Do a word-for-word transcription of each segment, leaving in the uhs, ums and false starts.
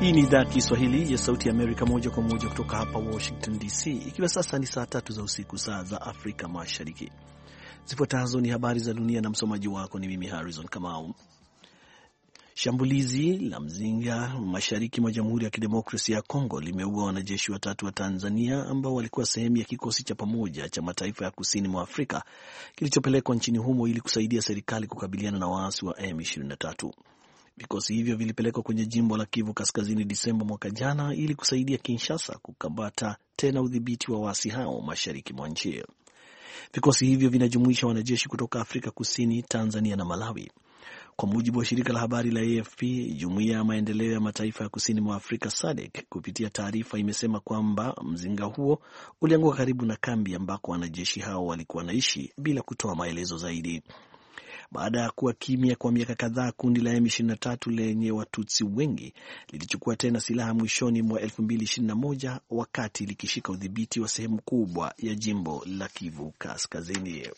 Hii ni idhaa ya Kiswahili ya Sauti ya Amerika, moja kwa moja kutoka hapa Washington D C, ikiwa sasa ni saa tatu za usiku, saa za Afrika Mashariki. Zifuatazo ni habari za dunia na msomaji wako ni mimi Harrison Kamau. Shambulizi la mzinga mashariki mwa Jamhuri ya Kidemokrasia ya Kongo limeua wanajeshi watatu wa Tanzania ambao walikuwa sehemu ya kikosi cha pamoja cha mataifa ya kusini mwa Afrika kilichopelekwa nchini humo ili kusaidia serikali kukabiliana na waasi wa M ishirini na tatu. Vikosi hivyo vilipelekwa kwenye jimbo la Kivu Kaskazini Disemba mwaka jana ili kusaidia Kinshasa kukabata tena udhibiti wa waasi hao mashariki mwa nchi. Vikosi hivyo vinajumuisha wanajeshi kutoka Afrika Kusini, Tanzania na Malawi. Kwa mujibu wa shirika la habari la A F P, Jumuiya ya Maendeleo ya Mataifa ya Kusini mwa Afrika S A D C kupitia taarifa imesema kwamba mzinga huo ulianguka karibu na kambi ambako wanajeshi hao walikuwa naishi bila kutoa maelezo zaidi. Baada ya kuwa kimya kwa miaka kadhaa, kundi la M ishirini na tatu lenye Watutsi wengi lilichukua tena silaha mwishoni mwa elfu mbili ishirini na moja wakati likishika udhibiti wa sehemu kubwa ya jimbo la Kivu Kaskazini.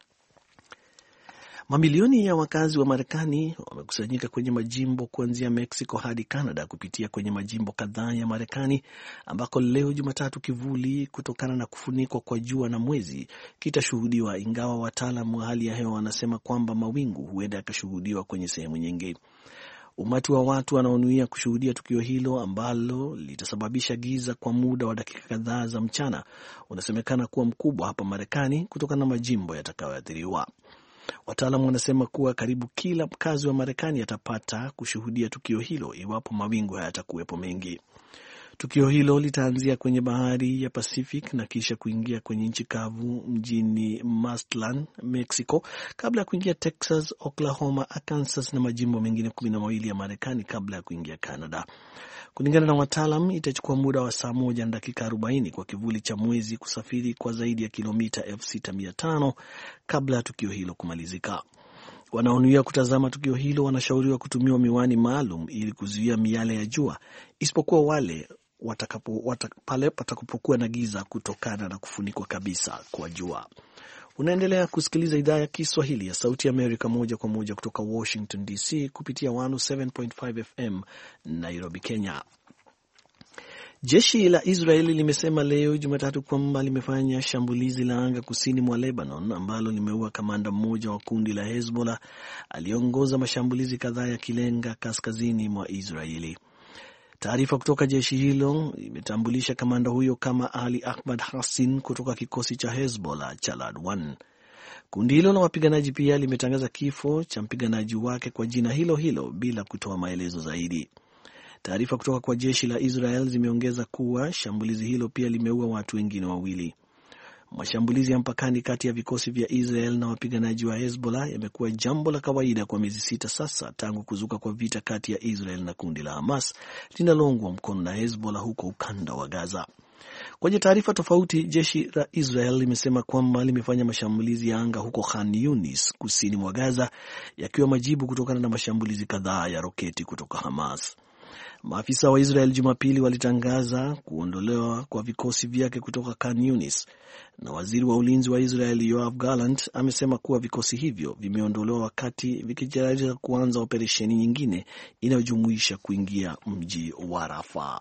Mamilioni ya wakazi wa Marekani wamekusanyika kwenye majimbo kuanzia Mexico hadi Canada kupitia kwenye majimbo kadhaa ya Marekani ambako leo Jumatatu kivuli kutokana na kufunikwa kwa jua na mwezi kitashuhudiwa, ingawa wataalamu wa hali ya hewa wanasema kwamba mawingu huenda yakashuhudiwa kwenye sehemu nyingi. Umati wa watu wanaonuia kushuhudia tukio hilo ambalo litasababisha giza kwa muda wa dakika kadhaa za mchana unasemekana kuwa mkubwa hapa Marekani kutokana na majimbo yatakayoathiriwa. Wataalamu wanasema kuwa karibu kila mkazi wa Marekani atapata kushuhudia tukio hilo iwapo mawingu hayatakuwepo mengi. Tukio hilo litaanzia kwenye bahari ya Pacific na kisha kuingia kwenye nchi kavu mjini Mazatlan, Mexico, kabla ya kuingia Texas, Oklahoma, Arkansas na majimbo mengine kumi na mawili ya Marekani kabla ya kuingia Canada. Kulingana na wataalam, itachukua muda wa saa moja na dakika arobaini kwa kivuli cha mwezi kusafiri kwa zaidi ya kilomita elfu sita mia tano kabla ya tukio hilo kumalizika. Wanaonuia kutazama tukio hilo wanashauriwa kutumia miwani maalum ili kuzuia miale ya jua, isipokuwa wale watakapo watak, pale patakapokuwa na giza kutokana na kufunikwa kabisa kwa jua. Unaendelea kusikiliza idhaa ya Kiswahili ya Sauti ya Amerika moja kwa moja kutoka Washington D C kupitia mia moja na saba nukta tano F M Nairobi, Kenya. Jeshi la Israeli limesema leo Jumatatu kwamba limefanya shambulizi la anga kusini mwa Lebanon ambalo limeua kamanda mmoja wa kundi la Hezbollah aliongoza mashambulizi kadhaa ya kilenga kaskazini mwa Israeli. Taarifa kutoka jeshi hilo imetambulisha kamanda huyo kama Ali Ahmad Hassin kutoka kikosi cha Hezbollah cha Ladwan. Kundi hilo la wapiganaji pia limetangaza kifo cha mpiganaji wake kwa jina hilo hilo bila kutoa maelezo zaidi. Taarifa kutoka kwa jeshi la Israel zimeongeza kuwa shambulizi hilo pia limeua watu wengine wawili. Mashambulizi ya mpakani kati ya vikosi vya Israel na wapiganaji wa Hezbollah yamekuwa jambo la kawaida kwa miezi sita sasa tangu kuzuka kwa vita kati ya Israel na kundi la Hamas linaloungwa mkono na Hezbollah huko ukanda wa Gaza. Kwenye taarifa tofauti, jeshi la Israel limesema kwamba limefanya mashambulizi ya anga huko Khan Yunis kusini mwa Gaza, yakiwa majibu kutokana na mashambulizi kadhaa ya roketi kutoka Hamas. Maafisa wa Israel Jumapili walitangaza kuondolewa kwa vikosi vyake kutoka Khan Yunis, na waziri wa ulinzi wa Israel Yoav Gallant amesema kuwa vikosi hivyo vimeondolewa wakati vikijaribu kuanza operesheni nyingine inayojumuisha kuingia mji wa Rafah.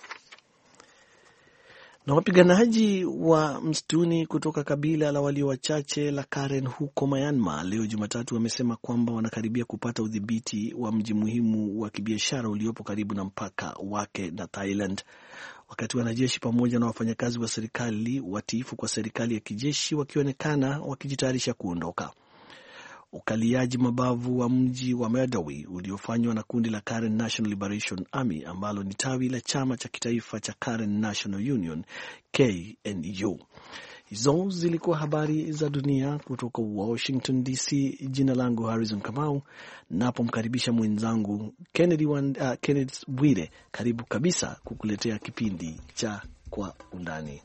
Na wapiganaji wa msituni kutoka kabila la walio wachache la Karen huko Myanmar leo Jumatatu wamesema kwamba wanakaribia kupata udhibiti wa mji muhimu wa kibiashara uliopo karibu na mpaka wake na Thailand, wakati wanajeshi pamoja na wafanyakazi wa serikali watiifu kwa serikali ya kijeshi wakionekana wakijitayarisha kuondoka. Ukaliaji mabavu wa mji wa Madawi uliofanywa na kundi la Karen National Liberation Army ambalo ni tawi la chama cha kitaifa cha Karen National Union K N U. Hizo zilikuwa habari za dunia kutoka Washington D C. Jina langu Harrison Kamau, napo mkaribisha mwenzangu Kennedy uh, Kennedy Bwire, karibu kabisa kukuletea kipindi cha Kwa Undani.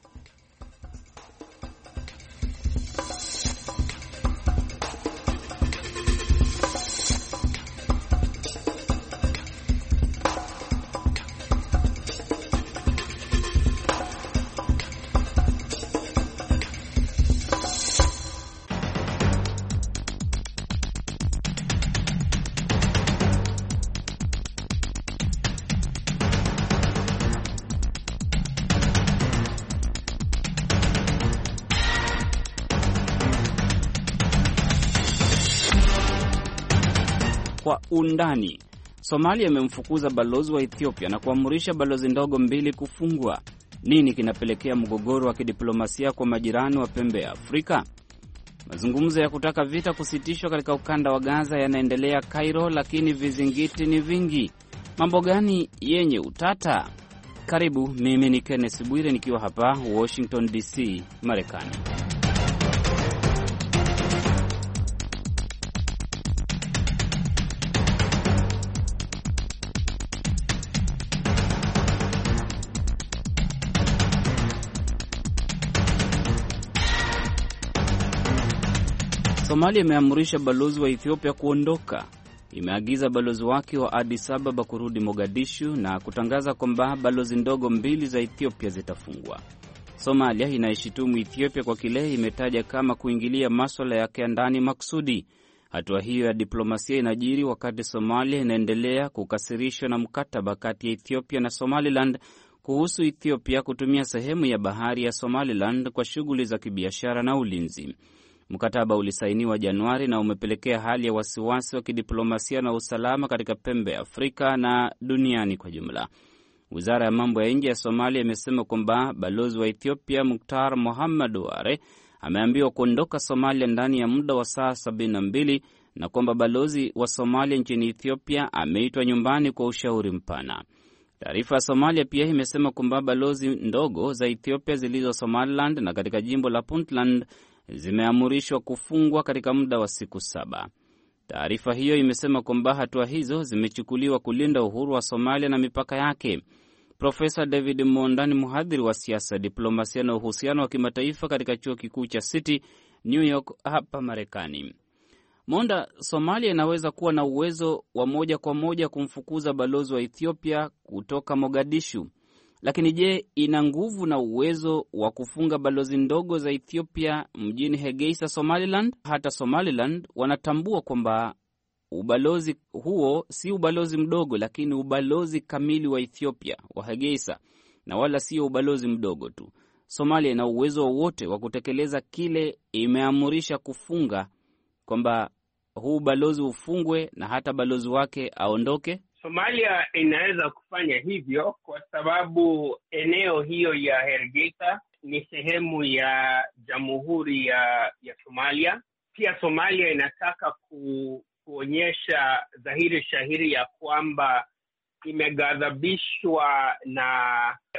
kwa undani. Somalia imemfukuza balozi wa Ethiopia na kuamrisha balozi ndogo mbili kufungwa. Nini kinapelekea mgogoro wa kidiplomasia kwa majirani wa pembe ya Afrika? Mazungumzo ya kutaka vita kusitishwa katika ukanda wa Gaza yanaendelea Cairo, lakini vizingiti ni vingi. Mambo gani yenye utata? Karibu, mimi ni Kenneth Bwire nikiwa hapa Washington D C, Marekani. Somalia imeamrisha balozi wa Ethiopia kuondoka. Imeagiza balozi wake wa Addis Ababa kurudi Mogadishu na kutangaza kwamba balozi ndogo mbili za Ethiopia zitafungwa. Somalia inaishitumu Ethiopia kwa kile imetaja kama kuingilia masuala yake ya ndani maksudi. Hatua hiyo ya diplomasia inajiri wakati Somalia inaendelea kukasirishwa na mkataba kati ya Ethiopia na Somaliland kuhusu Ethiopia kutumia sehemu ya bahari ya Somaliland kwa shughuli za kibiashara na ulinzi. Mkataba ulisainiwa Januari na umepelekea hali ya wasiwasi wa kidiplomasia na usalama katika pembe ya Afrika na duniani kwa jumla. Wizara ya mambo ya nje ya Somalia imesema kwamba balozi wa Ethiopia Mukhtar Mohamed Ware ameambiwa kuondoka Somalia ndani ya muda wa saa sabini na mbili na kwamba balozi wa Somalia nchini Ethiopia ameitwa nyumbani kwa ushauri mpana. Taarifa ya Somalia pia imesema kwamba balozi ndogo za Ethiopia zilizo Somaliland na katika jimbo la Puntland zimeamurishwa kufungwa katika muda wa siku saba. Taarifa hiyo imesema kwamba hatua hizo zimechukuliwa kulinda uhuru wa Somalia na mipaka yake. Profesa David Monda ni mhadhiri wa siasa, diplomasia na uhusiano wa kimataifa katika chuo kikuu cha City, New York hapa Marekani. Monda, Somalia inaweza kuwa na uwezo wa moja kwa moja kumfukuza balozi wa Ethiopia kutoka Mogadishu. Lakini je, ina nguvu na uwezo wa kufunga balozi ndogo za Ethiopia mjini Hargeisa, Somaliland? Hata Somaliland wanatambua kwamba ubalozi huo si ubalozi mdogo, lakini ubalozi kamili wa Ethiopia wa Hargeisa, na wala sio ubalozi mdogo tu. Somalia ina uwezo wowote wa kutekeleza kile imeamurisha kufunga, kwamba huu balozi ufungwe na hata balozi wake aondoke? Somalia inaweza kufanya hivyo kwa sababu eneo hiyo ya Hargeisa ni sehemu ya Jamhuri ya, ya Somalia. Pia Somalia inataka ku, kuonyesha dhahiri shahiri ya kwamba imeghadhabishwa na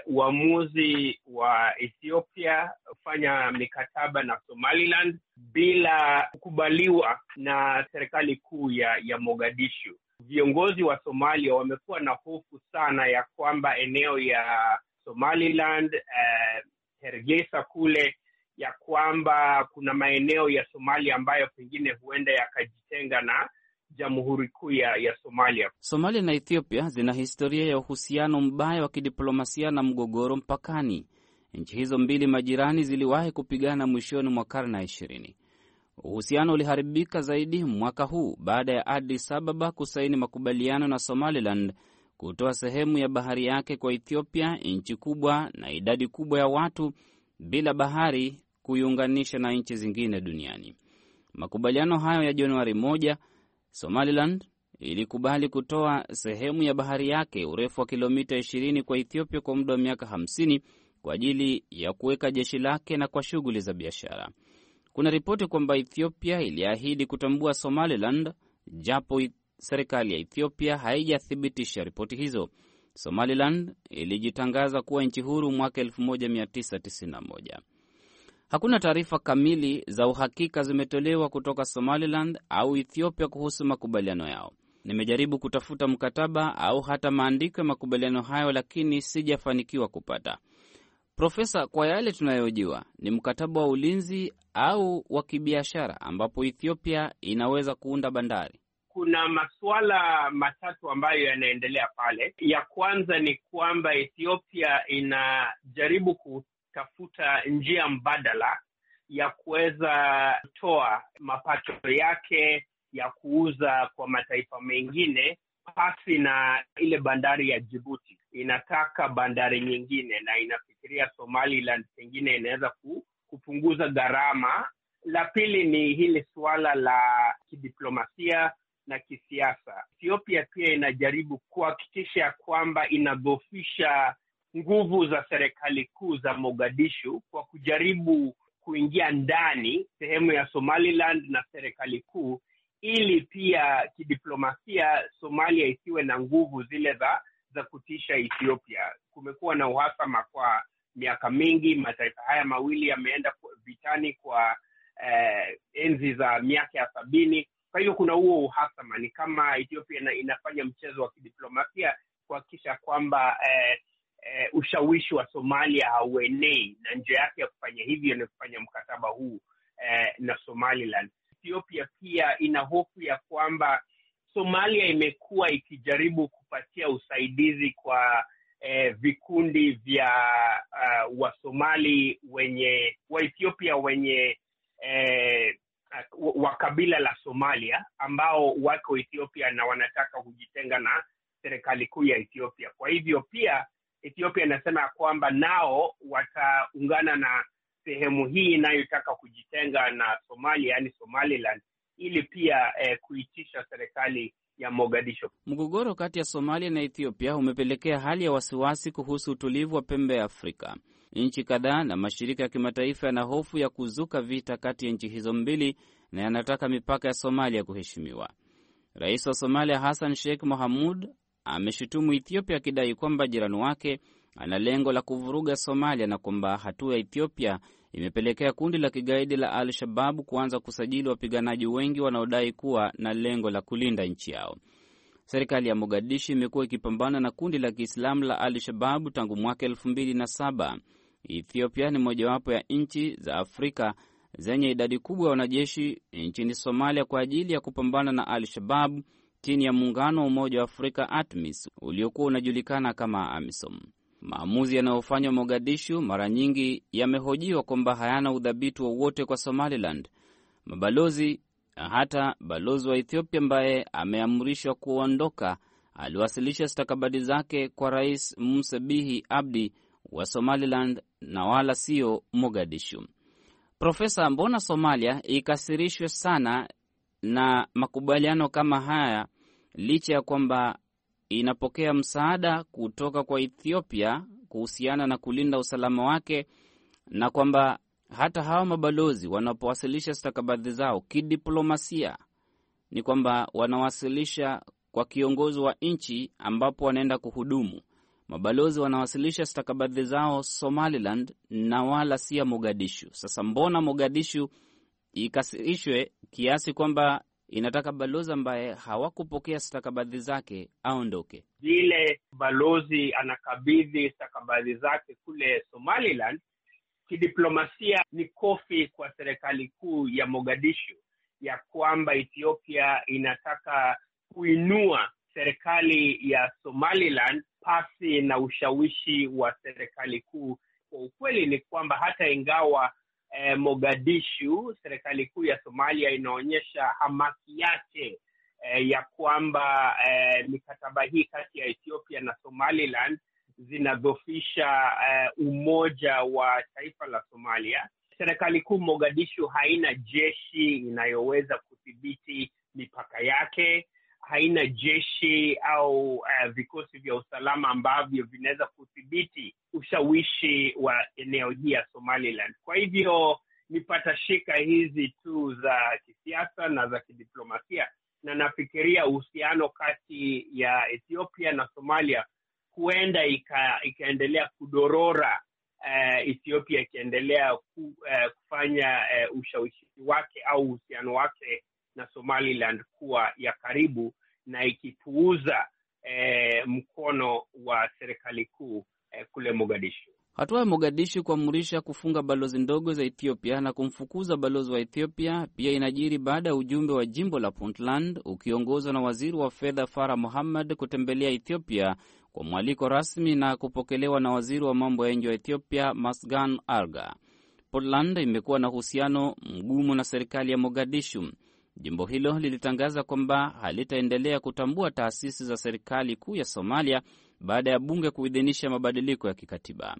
uamuzi wa Ethiopia kufanya mikataba na Somaliland bila kukubaliwa na serikali kuu ya, ya Mogadishu. Viongozi wa Somalia wamekuwa na hofu sana ya kwamba eneo ya Somaliland, eh, Hargeisa kule, ya kwamba kuna maeneo ya Somalia ambayo pengine huenda yakajitenga na Jamhuri Kuu ya, ya Somalia. Somalia na Ethiopia zina historia ya uhusiano mbaya wa kidiplomasia na mgogoro mpakani. Nchi hizo mbili majirani ziliwahi kupigana mwishoni mwa karne ya ishirini. Uhusiano uliharibika zaidi mwaka huu baada ya Addis Ababa kusaini makubaliano na Somaliland kutoa sehemu ya bahari yake kwa Ethiopia, nchi kubwa na idadi kubwa ya watu, bila bahari kuiunganisha na nchi zingine duniani. Makubaliano hayo ya Januari moja, Somaliland ilikubali kutoa sehemu ya bahari yake urefu wa kilomita ishirini kwa Ethiopia kwa muda wa miaka hamsini kwa ajili ya kuweka jeshi lake na kwa shughuli za biashara. Kuna ripoti kwamba Ethiopia iliahidi kutambua Somaliland, japo serikali ya Ethiopia haijathibitisha ripoti hizo. Somaliland ilijitangaza kuwa nchi huru mwaka elfu moja mia tisa tisini na moja. Hakuna taarifa kamili za uhakika zimetolewa kutoka Somaliland au Ethiopia kuhusu makubaliano yao. Nimejaribu kutafuta mkataba au hata maandiko ya makubaliano hayo, lakini sijafanikiwa kupata. Profesa, kwa yale tunayojua, ni mkataba wa ulinzi au wa kibiashara ambapo Ethiopia inaweza kuunda bandari? Kuna masuala matatu ambayo yanaendelea pale. Ya kwanza ni kwamba Ethiopia inajaribu kutafuta njia mbadala ya kuweza kutoa mapato yake ya kuuza kwa mataifa mengine pasi na ile bandari ya Djibouti. Inataka bandari nyingine na inafikiria Somaliland pengine inaweza kupunguza gharama. La pili ni hili suala la kidiplomasia na kisiasa. Ethiopia pia inajaribu kuhakikisha kwamba inadhoofisha nguvu za serikali kuu za Mogadishu kwa kujaribu kuingia ndani sehemu ya Somaliland na serikali kuu, ili pia kidiplomasia Somalia isiwe na nguvu zile za za kutisha Ethiopia. Kumekuwa na uhasama kwa miaka mingi. Mataifa haya mawili yameenda vitani kwa eh, enzi za miaka ya sabini. Kwa hivyo kuna huo uhasama. Ni kama Ethiopia inafanya mchezo wa kidiplomasia kuhakikisha kwamba eh, eh, ushawishi wa Somalia hauenei, na njia yake ya kufanya hivyo ni kufanya mkataba huu eh, na Somaliland. Ethiopia pia ina hofu ya kwamba Somalia imekuwa ikijaribu kupatia usaidizi kwa eh, vikundi vya uh, Wasomali wenye wa Ethiopia wenye eh, wa kabila la Somalia ambao wako Ethiopia na wanataka kujitenga na serikali kuu ya Ethiopia. Kwa hivyo pia Ethiopia inasema kwamba nao wataungana na sehemu hii inayotaka kujitenga na Somalia, yani Somaliland, ili pia eh, kuitisha serikali ya Mogadishu. Mgogoro kati ya Somalia na Ethiopia umepelekea hali ya wasiwasi kuhusu utulivu wa pembe ya Afrika. Nchi kadhaa na mashirika ya kimataifa yana hofu ya kuzuka vita kati ya nchi hizo mbili na yanataka mipaka ya Somalia kuheshimiwa. Rais wa Somalia Hassan Sheikh Mohamud ameshutumu Ethiopia akidai kwamba jirani wake ana lengo la kuvuruga Somalia na kwamba hatua ya Ethiopia imepelekea kundi la kigaidi la Al-Shabaab kuanza kusajili wapiganaji wengi wanaodai kuwa na lengo la kulinda nchi yao. Serikali ya Mogadishu imekuwa ikipambana na kundi la Kiislamu la Al-Shabaab tangu mwaka elfu mbili na saba. Ethiopia ni mojawapo ya nchi za Afrika zenye idadi kubwa ya wanajeshi nchini Somalia kwa ajili ya kupambana na Al-Shabaab chini ya muungano wa Umoja wa Afrika ATMIS uliokuwa unajulikana kama AMISOM. Maamuzi yanayofanywa Mogadishu mara nyingi yamehojiwa kwamba hayana udhabiti wowote kwa Somaliland. Mabalozi, hata balozi wa Ethiopia ambaye ameamrishwa kuondoka, aliwasilisha stakabadhi zake kwa Rais Musa Bihi Abdi wa Somaliland na wala sio Mogadishu. Profesa, mbona Somalia ikasirishwe sana na makubaliano kama haya licha ya kwamba inapokea msaada kutoka kwa Ethiopia kuhusiana na kulinda usalama wake, na kwamba hata hawa mabalozi wanapowasilisha stakabadhi zao kidiplomasia ni kwamba wanawasilisha kwa kiongozi wa nchi ambapo wanaenda kuhudumu. Mabalozi wanawasilisha stakabadhi zao Somaliland na wala si Mogadishu. Sasa mbona Mogadishu ikasirishwe kiasi kwamba inataka balozi ambaye hawakupokea stakabadhi zake aondoke? Vile balozi anakabidhi stakabadhi zake kule Somaliland, kidiplomasia ni kofi kwa serikali kuu ya Mogadishu ya kwamba Ethiopia inataka kuinua serikali ya Somaliland pasi na ushawishi wa serikali kuu. Kwa ukweli ni kwamba hata ingawa eh, Mogadishu, serikali kuu ya Somalia, inaonyesha hamaki yake eh, ya kwamba eh, mikataba hii kati ya Ethiopia na Somaliland zinadhoofisha eh, umoja wa taifa la Somalia. Serikali kuu Mogadishu haina jeshi inayoweza kudhibiti mipaka yake, haina jeshi au uh, vikosi vya usalama ambavyo vinaweza kudhibiti ushawishi wa eneo hili ya Somaliland. Kwa hivyo ni patashika hizi tu za kisiasa na za kidiplomasia, na nafikiria uhusiano kati ya Ethiopia na Somalia huenda ika, ikaendelea kudorora, uh, Ethiopia ikiendelea ku, uh, kufanya uh, ushawishi wake au uhusiano wake na Somaliland kuwa ya karibu, na ikipuuza eh, mkono wa serikali kuu eh, kule Mogadishu. Hatua ya Mogadishu kuamrisha kufunga balozi ndogo za Ethiopia na kumfukuza balozi wa Ethiopia pia inajiri baada ya ujumbe wa jimbo la Puntland ukiongozwa na waziri wa fedha Farah Mohammad kutembelea Ethiopia kwa mwaliko rasmi na kupokelewa na waziri wa mambo ya nje wa Ethiopia Masgan Arga. Puntland imekuwa na uhusiano mgumu na serikali ya Mogadishu. Jimbo hilo lilitangaza kwamba halitaendelea kutambua taasisi za serikali kuu ya Somalia baada ya bunge kuidhinisha mabadiliko ya kikatiba.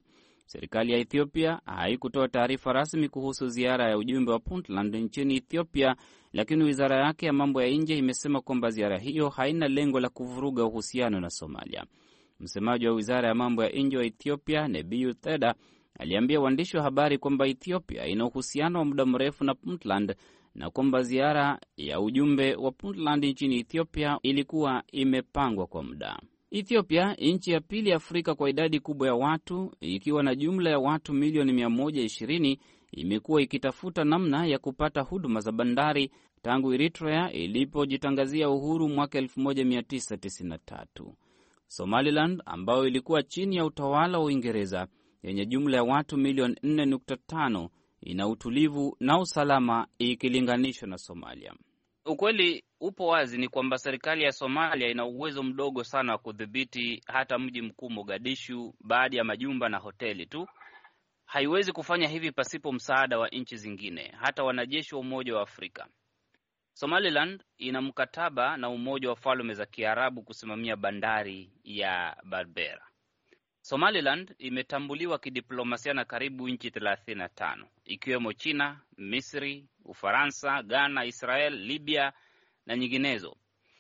Serikali ya Ethiopia haikutoa taarifa rasmi kuhusu ziara ya ujumbe wa Puntland nchini Ethiopia, lakini wizara yake ya mambo ya nje imesema kwamba ziara hiyo haina lengo la kuvuruga uhusiano na Somalia. Msemaji wa wizara ya mambo ya nje wa Ethiopia, Nebiyu Theda, aliambia waandishi wa habari kwamba Ethiopia ina uhusiano wa muda mrefu na Puntland na kwamba ziara ya ujumbe wa Puntland nchini Ethiopia ilikuwa imepangwa kwa muda. Ethiopia, nchi ya pili Afrika kwa idadi kubwa ya watu, ikiwa na jumla ya watu milioni mia moja ishirini, imekuwa ikitafuta namna ya kupata huduma za bandari tangu Eritrea ilipojitangazia uhuru mwaka elfu moja mia tisa tisini na tatu. Somaliland, ambayo ilikuwa chini ya utawala wa Uingereza, yenye jumla ya watu milioni nne nukta tano, ina utulivu na usalama ikilinganishwa na Somalia. Ukweli upo wazi ni kwamba serikali ya Somalia ina uwezo mdogo sana wa kudhibiti hata mji mkuu Mogadishu, baadhi ya majumba na hoteli tu. Haiwezi kufanya hivi pasipo msaada wa nchi zingine, hata wanajeshi wa Umoja wa Afrika. Somaliland ina mkataba na Umoja wa Falme za Kiarabu kusimamia bandari ya Berbera. Somaliland imetambuliwa kidiplomasia na karibu nchi thelathini na tano, ikiwemo China, Misri, Ufaransa, Ghana, Israel, Libya na nyinginezo.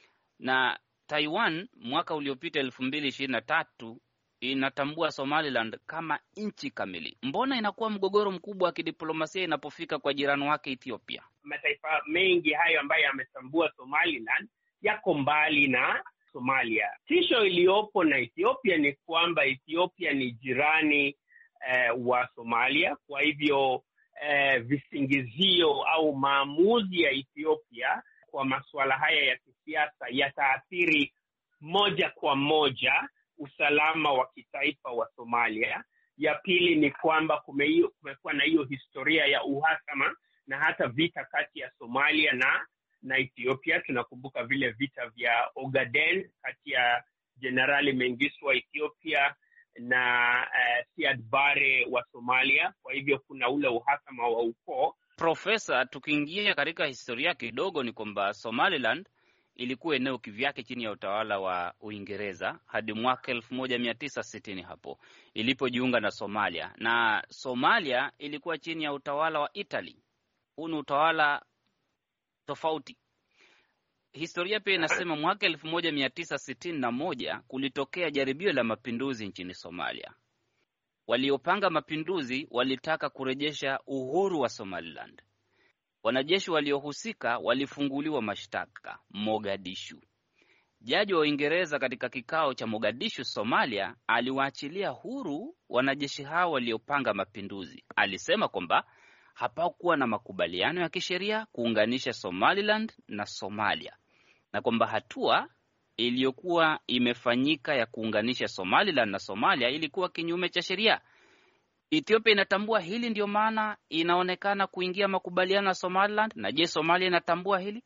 Na Taiwan mwaka uliopita elfu mbili ishirini na tatu inatambua Somaliland kama nchi kamili. Mbona inakuwa mgogoro mkubwa wa kidiplomasia inapofika kwa jirani wake Ethiopia? Mataifa mengi hayo ambayo yametambua Somaliland yako mbali na Somalia. Tisho iliyopo na Ethiopia ni kwamba Ethiopia ni jirani eh, wa Somalia. Kwa hivyo eh, visingizio au maamuzi ya Ethiopia kwa masuala haya ya kisiasa yataathiri moja kwa moja usalama wa kitaifa wa Somalia. Ya pili ni kwamba kume, kumekuwa na hiyo historia ya uhasama na hata vita kati ya Somalia na na Ethiopia. Tunakumbuka vile vita vya Ogaden kati ya Jenerali Mengistu wa Ethiopia na uh, Siad Barre wa Somalia. Kwa hivyo kuna ule uhasama wa ukoo. Profesa, tukiingia katika historia kidogo ni kwamba Somaliland ilikuwa eneo kivyake chini ya utawala wa Uingereza hadi mwaka elfu moja mia tisa sitini hapo ilipojiunga na Somalia, na Somalia ilikuwa chini ya utawala wa Italy. Huu ni utawala tofauti. Historia pia inasema mwaka elfu moja mia tisa sitini na moja kulitokea jaribio la mapinduzi nchini Somalia. Waliopanga mapinduzi walitaka kurejesha uhuru wa Somaliland. Wanajeshi waliohusika walifunguliwa mashtaka Mogadishu. Jaji wa Uingereza katika kikao cha Mogadishu, Somalia, aliwaachilia huru wanajeshi hao waliopanga mapinduzi. Alisema kwamba hapakuwa na makubaliano ya kisheria kuunganisha Somaliland na Somalia, na kwamba hatua iliyokuwa imefanyika ya kuunganisha Somaliland na Somalia ilikuwa kinyume cha sheria. Ethiopia inatambua hili, ndio maana inaonekana kuingia makubaliano na Somaliland. Na je, Somalia inatambua hili?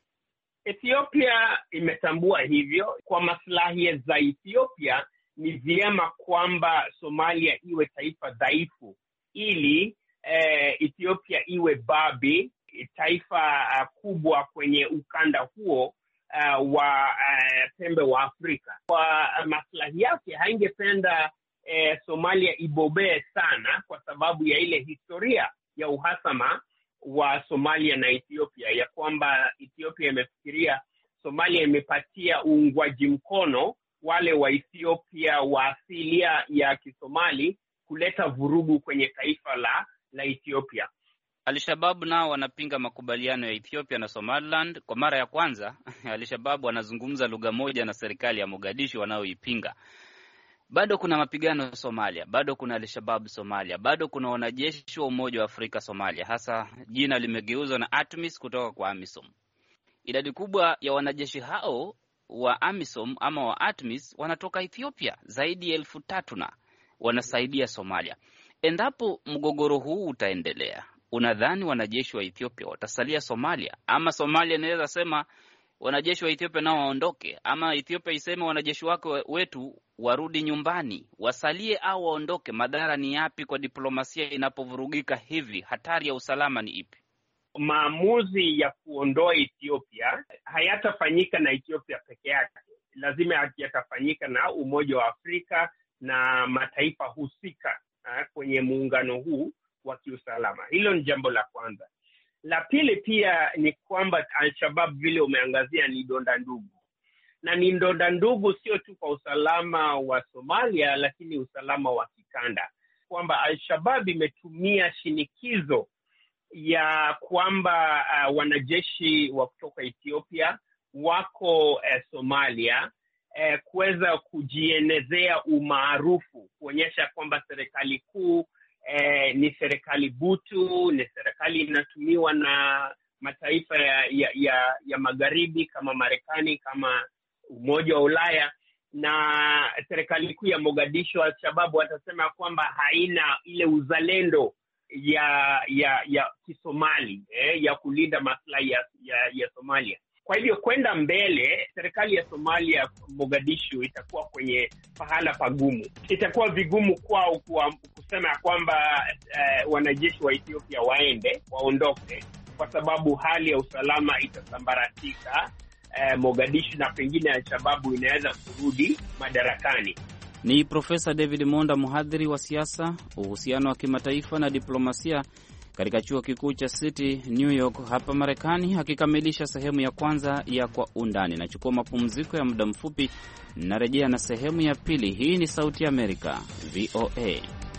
Ethiopia imetambua hivyo. Kwa maslahi za Ethiopia ni vyema kwamba Somalia iwe taifa dhaifu ili eh, Ethiopia iwe babi, taifa uh, kubwa kwenye ukanda huo uh, wa uh, pembe wa Afrika. Kwa uh, maslahi yake haingependa eh, Somalia ibobee sana kwa sababu ya ile historia ya uhasama wa Somalia na Ethiopia, ya kwamba Ethiopia imefikiria Somalia imepatia uungwaji mkono wale wa Ethiopia wa asilia ya Kisomali kuleta vurugu kwenye taifa la la Ethiopia. Al-Shabaab nao wanapinga makubaliano ya Ethiopia na Somaliland. Kwa mara ya kwanza Al-Shabaab wanazungumza lugha moja na serikali ya Mogadishu wanaoipinga. Bado kuna mapigano Somalia, bado kuna Al-Shabaab Somalia, bado kuna wanajeshi wa Umoja wa Afrika Somalia, hasa jina limegeuzwa na ATMIS kutoka kwa AMISOM. Idadi kubwa ya wanajeshi hao wa AMISOM ama wa ATMIS wanatoka Ethiopia, zaidi ya elfu tatu na wanasaidia Somalia. Endapo mgogoro huu utaendelea, unadhani wanajeshi wa Ethiopia watasalia Somalia, ama Somalia inaweza sema wanajeshi wa Ethiopia nao waondoke, ama Ethiopia iseme wanajeshi wake wetu warudi nyumbani, wasalie au waondoke? Madhara ni yapi kwa diplomasia inapovurugika hivi? Hatari ya usalama ni ipi? Maamuzi ya kuondoa Ethiopia hayatafanyika na Ethiopia peke yake. Lazima yatafanyika na Umoja wa Afrika na mataifa husika uh, kwenye muungano huu wa kiusalama. Hilo ni jambo la kwanza. La pili pia ni kwamba Al-Shabaab vile umeangazia ni donda ndugu, na ni donda ndugu sio tu kwa usalama wa Somalia, lakini usalama wa kikanda, kwamba Al-Shabaab imetumia shinikizo ya kwamba uh, wanajeshi wa kutoka Ethiopia wako uh, Somalia uh, kuweza kujienezea umaarufu, kuonyesha kwamba serikali kuu uh, ni serikali butu, ni serikali inatumiwa na mataifa ya, ya, ya, ya magharibi kama Marekani, kama Umoja wa Ulaya, na serikali kuu ya Mogadishu. Al-Shabaab watasema kwamba haina ile uzalendo ya ya ya Kisomali eh, ya kulinda maslahi ya, ya ya Somalia. Kwa hivyo kwenda mbele, serikali ya Somalia Mogadishu itakuwa kwenye pahala pagumu. Itakuwa vigumu kwao kwa kusema kwamba eh, wanajeshi wa Ethiopia waende waondoke, kwa sababu hali ya usalama itasambaratika eh, Mogadishu, na pengine Al-Shabaab inaweza kurudi madarakani. Ni Profesa David Monda, mhadhiri wa siasa, uhusiano wa kimataifa na diplomasia katika chuo kikuu cha City New York hapa Marekani, akikamilisha sehemu ya kwanza ya Kwa Undani. Nachukua mapumziko ya muda mfupi, narejea na sehemu ya pili. Hii ni Sauti ya Amerika, V O A.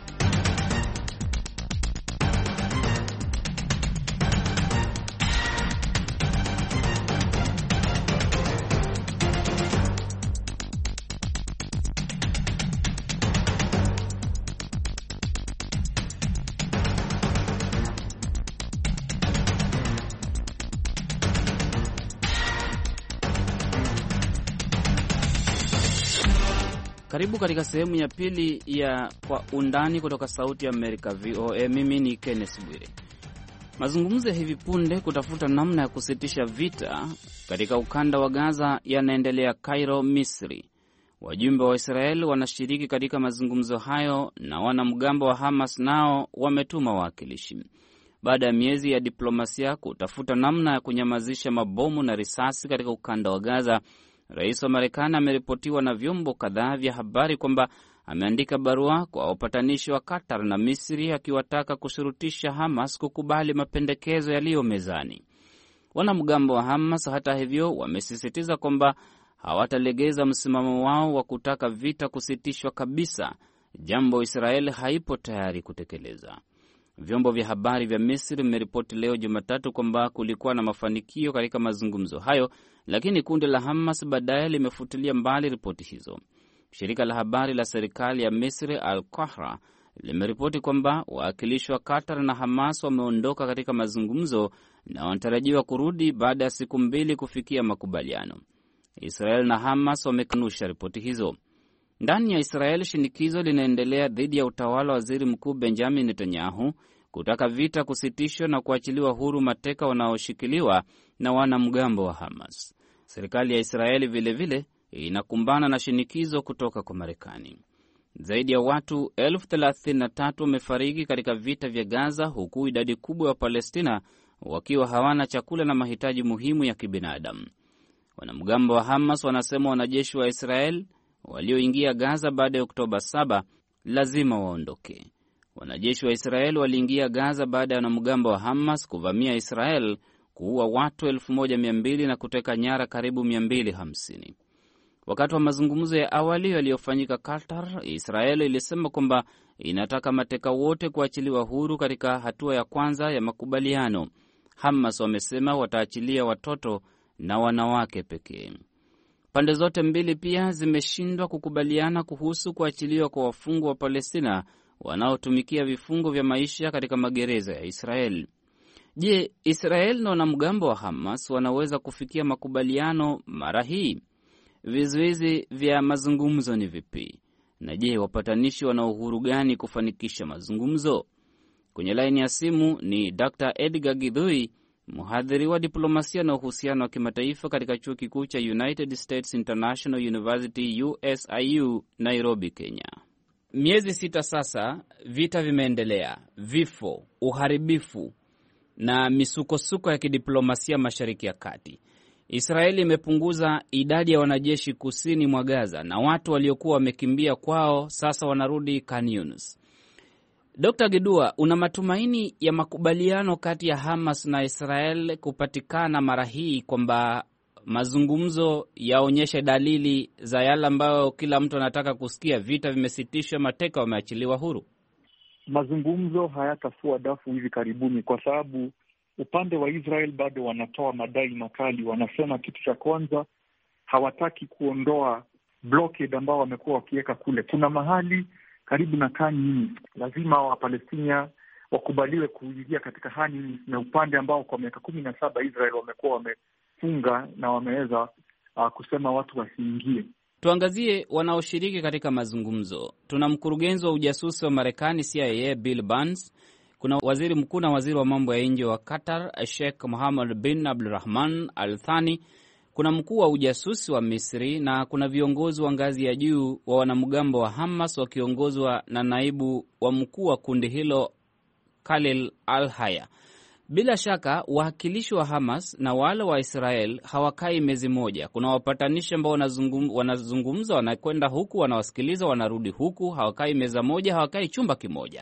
Karibu katika sehemu ya pili ya Kwa Undani kutoka Sauti ya Amerika, V O A. Mimi ni Kenneth Bwire. Mazungumzo ya hivi punde kutafuta namna ya kusitisha vita katika ukanda wa Gaza yanaendelea Cairo, Misri. Wajumbe wa Israeli wanashiriki katika mazungumzo hayo na wanamgambo wa Hamas nao wametuma wawakilishi. Baada ya miezi ya diplomasia kutafuta namna ya kunyamazisha mabomu na risasi katika ukanda wa Gaza, Rais wa Marekani ameripotiwa na vyombo kadhaa vya habari kwamba ameandika barua kwa wapatanishi wa Qatar na Misri akiwataka kushurutisha Hamas kukubali mapendekezo yaliyo mezani. Wanamgambo wa Hamas hata hivyo wamesisitiza kwamba hawatalegeza msimamo wao wa kutaka vita kusitishwa kabisa, jambo Israeli haipo tayari kutekeleza. Vyombo vya habari vya Misri vimeripoti leo Jumatatu kwamba kulikuwa na mafanikio katika mazungumzo hayo, lakini kundi la Hamas baadaye limefutilia mbali ripoti hizo. Shirika la habari la serikali ya Misri Al-Qahra limeripoti kwamba wawakilishi wa Qatar na Hamas wameondoka katika mazungumzo na wanatarajiwa kurudi baada ya siku mbili kufikia makubaliano. Israel na Hamas wamekanusha ripoti hizo. Ndani ya Israel, shinikizo linaendelea dhidi ya utawala wa Waziri Mkuu Benjamin Netanyahu kutaka vita kusitishwa na kuachiliwa huru mateka wanaoshikiliwa na wanamgambo wa Hamas. Serikali ya Israeli vilevile inakumbana na shinikizo kutoka kwa Marekani. Zaidi ya watu elfu thelathini na tatu wamefariki katika vita vya Gaza, huku idadi kubwa ya Palestina wakiwa hawana chakula na mahitaji muhimu ya kibinadamu. Wanamgambo wa Hamas wanasema wanajeshi wa Israel walioingia Gaza baada ya Oktoba saba lazima waondoke. Wanajeshi wa Israel waliingia Gaza baada ya wanamgambo wa Hamas kuvamia Israel, kuua watu elfu moja mia mbili na kuteka nyara karibu mia mbili hamsini. Wakati wa mazungumzo ya awali yaliyofanyika Qatar, Israel ilisema kwamba inataka mateka wote kuachiliwa huru katika hatua ya kwanza ya makubaliano. Hamas wamesema wataachilia watoto na wanawake pekee. Pande zote mbili pia zimeshindwa kukubaliana kuhusu kuachiliwa kwa wafungwa wa Palestina wanaotumikia vifungo vya maisha katika magereza ya Israel. Je, Israel na wanamgambo wa Hamas wanaweza kufikia makubaliano mara hii? Vizuizi vya mazungumzo ni vipi? Na je, wapatanishi wana uhuru gani kufanikisha mazungumzo? Kwenye laini ya simu ni Doctor Edgar Githui, mhadhiri wa diplomasia na uhusiano wa kimataifa katika chuo kikuu cha United States International University U S I U, Nairobi, Kenya. Miezi sita sasa, vita vimeendelea, vifo, uharibifu na misukosuko ya kidiplomasia Mashariki ya Kati. Israeli imepunguza idadi ya wanajeshi kusini mwa Gaza na watu waliokuwa wamekimbia kwao sasa wanarudi Khan Younis. Dokta Gidua, una matumaini ya makubaliano kati ya Hamas na Israel kupatikana mara hii, kwamba mazungumzo yaonyeshe dalili za yale ambayo kila mtu anataka kusikia, vita vimesitishwa, mateka wameachiliwa huru? Mazungumzo hayatafua dafu hivi karibuni, kwa sababu upande wa Israel bado wanatoa madai makali. Wanasema kitu cha kwanza, hawataki kuondoa blockade ambao wamekuwa wakiweka kule. Kuna mahali karibu na Khan Yunis, lazima Wapalestina wakubaliwe kuingia katika Khan Yunis, na upande ambao kwa miaka kumi na saba Israel wamekuwa wamefunga na wameweza uh, kusema watu wasiingie. Tuangazie wanaoshiriki katika mazungumzo. Tuna mkurugenzi wa ujasusi wa Marekani C I A Bill Burns, kuna waziri mkuu na waziri wa mambo ya nje wa Qatar Sheikh Mohammed bin Abdulrahman Al Thani, kuna mkuu wa ujasusi wa Misri, na kuna viongozi wa ngazi ya juu wa wanamgambo wa Hamas wakiongozwa na naibu wa mkuu wa kundi hilo Khalil Al-Haya. Bila shaka wawakilishi wa Hamas na wale wa Israel hawakai mezi moja. Kuna wapatanishi ambao wanazungum, wanazungumza, wanakwenda huku, wanawasikiliza, wanarudi huku, hawakai meza moja, hawakai chumba kimoja.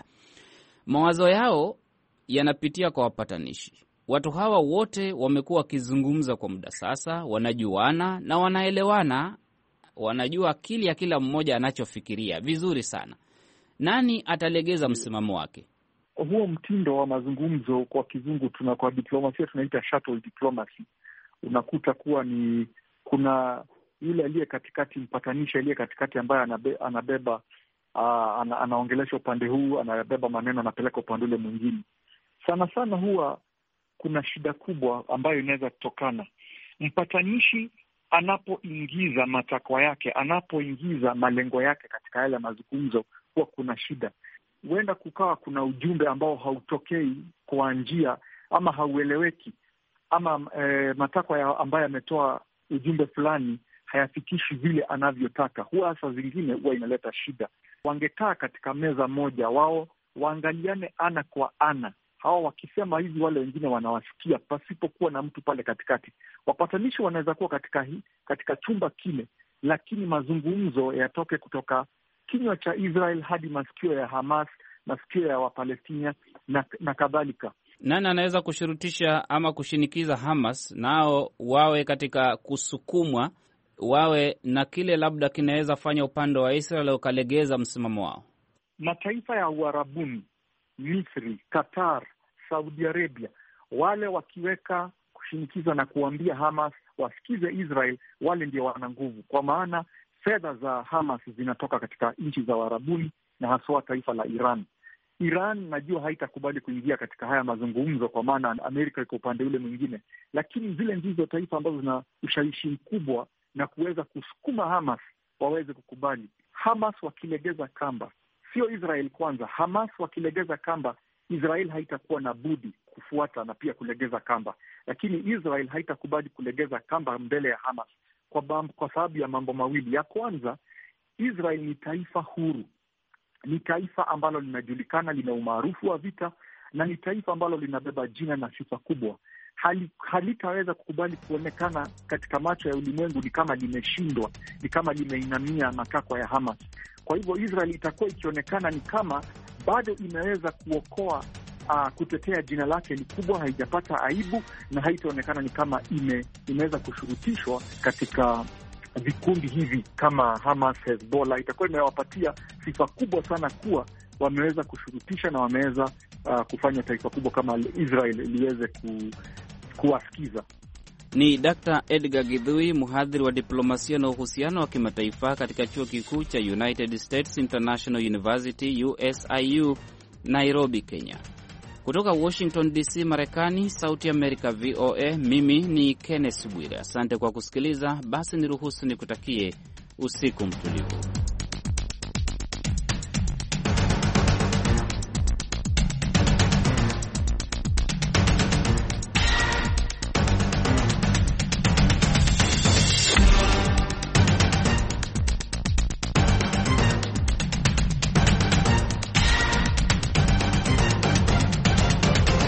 Mawazo yao yanapitia kwa wapatanishi. Watu hawa wote wamekuwa wakizungumza kwa muda sasa, wanajuana na wanaelewana, wanajua akili ya kila mmoja anachofikiria vizuri sana. Nani atalegeza msimamo wake? Huo mtindo wa mazungumzo kwa kizungu tuna kwa diplomasia tunaita shuttle diplomacy. Unakuta kuwa ni kuna yule aliye katikati, mpatanishi aliye katikati ambaye anabe, anabeba uh, ana, anaongelesha upande huu, anabeba maneno anapeleka upande ule mwingine. Sana sana huwa kuna shida kubwa ambayo inaweza kutokana. Mpatanishi anapoingiza matakwa yake, anapoingiza malengo yake katika yale mazungumzo, huwa kuna shida. Huenda kukawa kuna ujumbe ambao hautokei kwa njia ama haueleweki, ama e, matakwa ya ambayo ametoa ujumbe fulani hayafikishi vile anavyotaka. Huwa hasa zingine huwa inaleta shida. Wangekaa katika meza moja, wao waangaliane ana kwa ana. Hawa wakisema hivi, wale wengine wanawasikia pasipokuwa na mtu pale katikati. Wapatanishi wanaweza kuwa katika hii, katika chumba kile, lakini mazungumzo yatoke kutoka kinywa cha Israel hadi masikio ya Hamas, masikio ya Wapalestina na, na kadhalika. Nani anaweza kushurutisha ama kushinikiza Hamas nao wawe katika kusukumwa, wawe na kile labda kinaweza fanya upande wa Israel ukalegeza msimamo wao? Mataifa ya Uarabuni, Misri, Qatar, Saudi Arabia, wale wakiweka kushinikiza na kuambia Hamas wasikize Israel, wale ndio wana nguvu, kwa maana fedha za Hamas zinatoka katika nchi za Uarabuni na haswa taifa la Iran. Iran najua haitakubali kuingia katika haya mazungumzo, kwa maana Amerika iko upande ule mwingine, lakini zile ndizo taifa ambazo zina ushawishi mkubwa na kuweza kusukuma Hamas waweze kukubali. Hamas wakilegeza kamba, sio Israel kwanza, Hamas wakilegeza kamba, Israel haitakuwa na budi kufuata na pia kulegeza kamba, lakini Israel haitakubali kulegeza kamba mbele ya Hamas kwa, kwa sababu ya mambo mawili. Ya kwanza, Israel ni taifa huru, ni taifa ambalo linajulikana, lina umaarufu wa vita, na ni taifa ambalo linabeba jina na sifa kubwa. Hali, halitaweza kukubali kuonekana katika macho ya ulimwengu ni kama limeshindwa, ni kama limeinamia matakwa ya Hamas. Kwa hivyo Israel itakuwa ikionekana ni kama bado imeweza kuokoa uh, kutetea jina lake ni kubwa, haijapata aibu, na haitaonekana ni kama ime, imeweza kushurutishwa katika vikundi hivi kama Hamas, Hezbollah. Itakuwa imewapatia sifa kubwa sana kuwa wameweza kushurutisha na wameweza uh, kufanya taifa kubwa kama Israel liweze ku, kuwasikiza. Ni Daktari Edgar Githui, mhadhiri wa diplomasia na uhusiano wa kimataifa katika chuo kikuu cha United States International University U S I U, Nairobi, Kenya. Kutoka Washington D C, Marekani, Sauti America V O A, mimi ni Kenneth Bwire. Asante kwa kusikiliza. Basi niruhusu nikutakie usiku mtulivu.